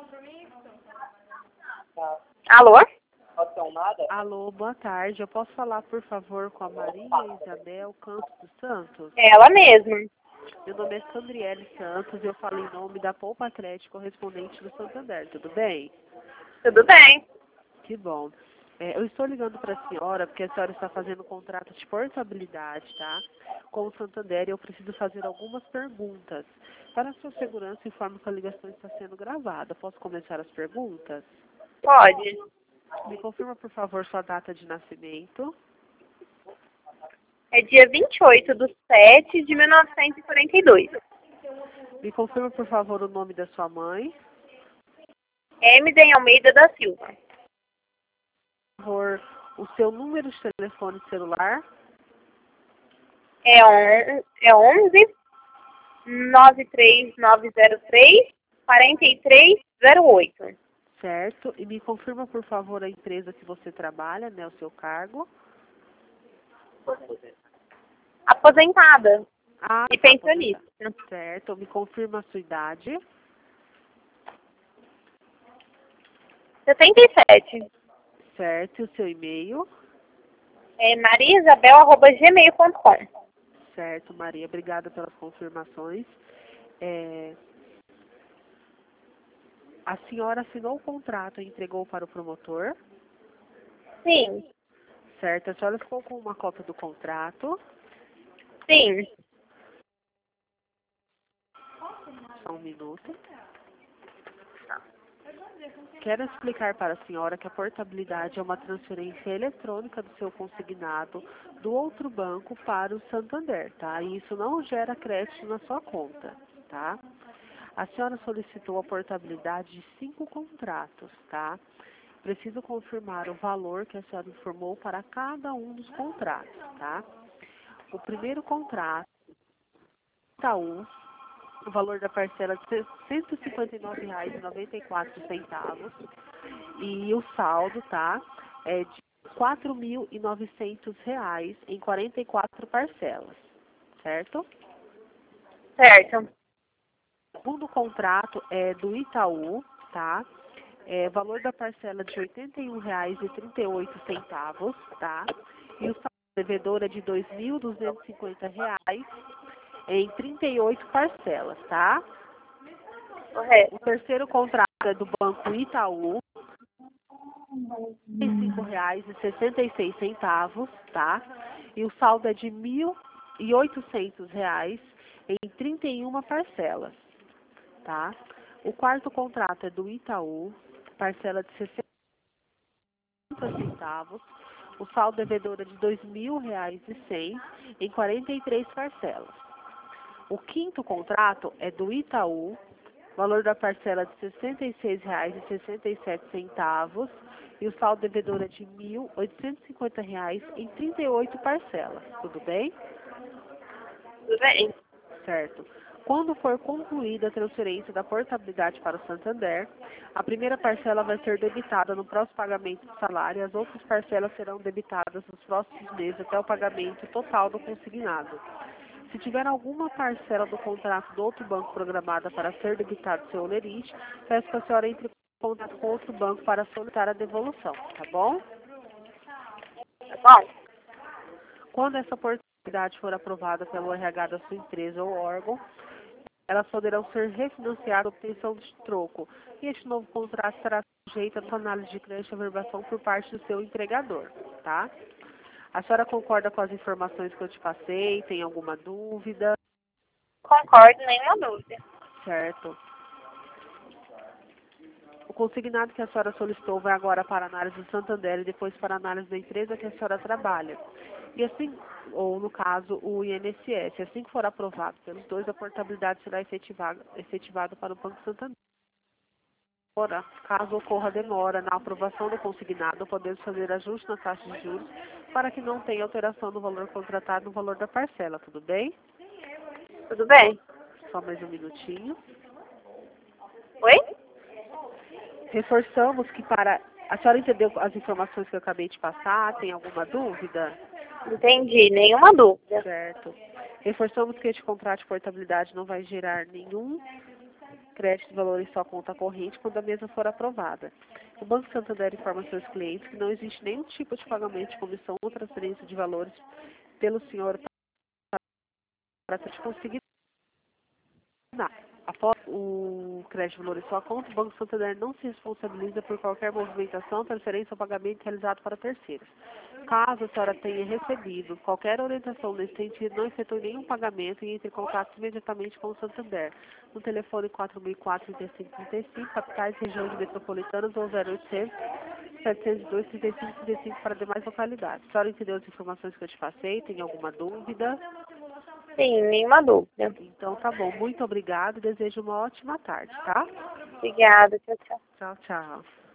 Alô? Alô, boa tarde. Eu posso falar, por favor, com a Maria Isabel Campos dos Santos? É ela mesma. Meu nome é Sandriele Santos e eu falo em nome da Poupa Atlético, correspondente do Santander. Tudo bem? Tudo bem? Que bom. Eu estou ligando para a senhora porque a senhora está fazendo contrato de portabilidade, tá? Com o Santander e eu preciso fazer algumas perguntas. Para a sua segurança, informo que a ligação está sendo gravada. Posso começar as perguntas? Pode. Me confirma, por favor, sua data de nascimento. É dia 28/7/1942. Me confirma, por favor, o nome da sua mãe. Emiden Almeida da Silva. Por favor, o seu número de telefone celular. É 11 93903 4308. Certo. E me confirma, por favor, a empresa que você trabalha, né, o seu cargo. Aposentada Ah, e tá, pensionista. certo. Me confirma a sua idade. 77. Certo. E o seu e-mail. É mariaisabel@gmail.com. Certo, Maria. Obrigada pelas confirmações. A senhora assinou o contrato e entregou para o promotor. Sim. Certo. A senhora ficou com uma cópia do contrato. Sim. Só um minuto. Quero explicar para a senhora que a portabilidade é uma transferência eletrônica do seu consignado do outro banco para o Santander, tá? E isso não gera crédito na sua conta, tá? A senhora solicitou a portabilidade de 5 contratos, tá? Preciso confirmar o valor que a senhora informou para cada um dos contratos, tá? O primeiro contrato, Itaú, o valor da parcela de R$ 159,94 e o saldo, tá, é de R$ 4.900 em 44 parcelas, certo? Certo. O segundo contrato é do Itaú, tá? Valor da parcela de R$ 81,38, tá? E o saldo devedor é de R$ 2.250 em 38 parcelas, tá? Correto. O terceiro contrato é do Banco Itaú, R$ 35,66, tá? E o saldo é de R$ 1.800 em 31 parcelas, tá? O quarto contrato é do Itaú, parcela de 60 centavos. O saldo devedor é de R$ 2.100 em 43 parcelas. O quinto contrato é do Itaú, valor da parcela de R$ 66,67 e o saldo devedor é de R$ 1.850 em 38 parcelas. Tudo bem? Tudo bem. Certo. Quando for concluída a transferência da portabilidade para o Santander, a primeira parcela vai ser debitada no próximo pagamento do salário e as outras parcelas serão debitadas nos próximos meses até o pagamento total do consignado. Se tiver alguma parcela do contrato do outro banco programada para ser debitado seu olerite, peço que a senhora entre em contato com outro banco para solicitar a devolução, tá bom? Tá bom? Quando essa oportunidade for aprovada pelo RH da sua empresa ou órgão, elas poderão ser refinanciadas à obtenção de troco. E este novo contrato será sujeito a sua análise de crédito e averbação por parte do seu empregador, tá? A senhora concorda com as informações que eu te passei? Tem alguma dúvida? Concordo, nenhuma dúvida. Certo. O consignado que a senhora solicitou vai agora para a análise do Santander e depois para a análise da empresa que a senhora trabalha. E assim, ou no caso, o INSS. Assim que for aprovado pelos dois, a portabilidade será efetivada para o Banco Santander. Agora, caso ocorra demora na aprovação do consignado, podemos fazer ajuste na taxa de juros para que não tenha alteração no valor contratado no valor da parcela, tudo bem? Tudo bem? Só mais um minutinho. Oi? Reforçamos que para... A senhora entendeu as informações que eu acabei de passar? Tem alguma dúvida? Entendi, nenhuma dúvida. Certo. Reforçamos que este contrato de portabilidade não vai gerar nenhum crédito de valor em sua conta corrente quando a mesma for aprovada. O Banco Santander informa seus clientes que não existe nenhum tipo de pagamento de comissão ou transferência de valores pelo senhor para te conseguir. Após o crédito de valor em sua conta, o Banco Santander não se responsabiliza por qualquer movimentação, transferência ou pagamento realizado para terceiros. Caso a senhora tenha recebido qualquer orientação nesse sentido, não efetue nenhum pagamento e entre em contato imediatamente com o Santander. No telefone 4004-3535, capitais e regiões metropolitanas ou 0800 702 3535 para demais localidades. A senhora entendeu as informações que eu te passei? Tem alguma dúvida? Sim, nenhuma dúvida. Então tá bom. Muito obrigada e desejo uma ótima tarde, tá? Obrigada, tchau, tchau. Tchau, tchau.